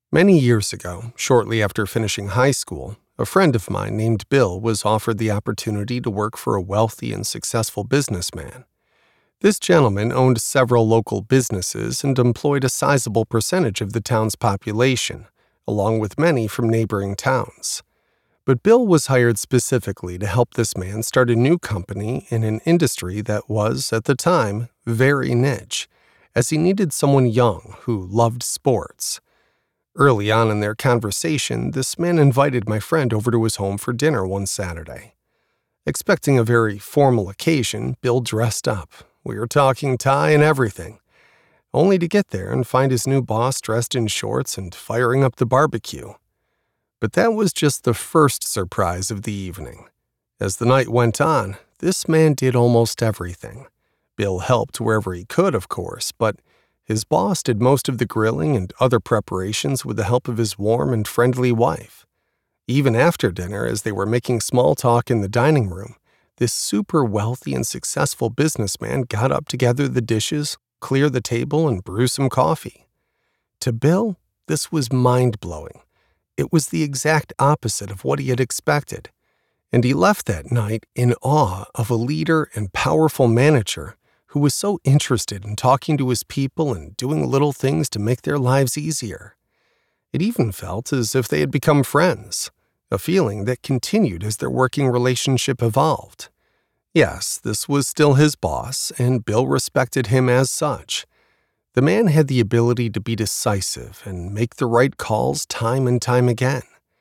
Many years ago, shortly after finishing high school, a friend of mine named Bill was offered the opportunity to work for a wealthy and successful businessman. This gentleman owned several local businesses and employed a sizable percentage of the town's population, along with many from neighboring towns. But Bill was hired specifically to help this man start a new company in an industry that was, at the time, very niche, as he needed someone young who loved sports. Early on in their conversation, this man invited my friend over to his home for dinner one Saturday. Expecting a very formal occasion, Bill dressed up. We were talking tie and everything, only to get there and find his new boss dressed in shorts and firing up the barbecue. But that was just the first surprise of the evening. As the night went on, this man did almost everything. Bill helped wherever he could, of course, but his boss did most of the grilling and other preparations with the help of his warm and friendly wife. Even after dinner, as they were making small talk in the dining room, this super wealthy and successful businessman got up to gather the dishes, clear the table, and brew some coffee. To Bill, this was mind-blowing. It was the exact opposite of what he had expected, and he left that night in awe of a leader and powerful manager who was so interested in talking to his people and doing little things to make their lives easier. It even felt as if they had become friends, a feeling that continued as their working relationship evolved. Yes, this was still his boss, and Bill respected him as such. The man had the ability to be decisive and make the right calls time and time again.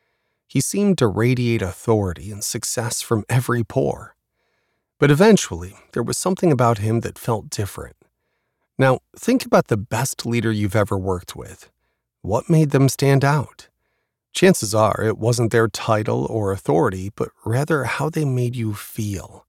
He seemed to radiate authority and success from every pore. But eventually, there was something about him that felt different. Now, think about the best leader you've ever worked with. What made them stand out? Chances are it wasn't their title or authority, but rather how they made you feel.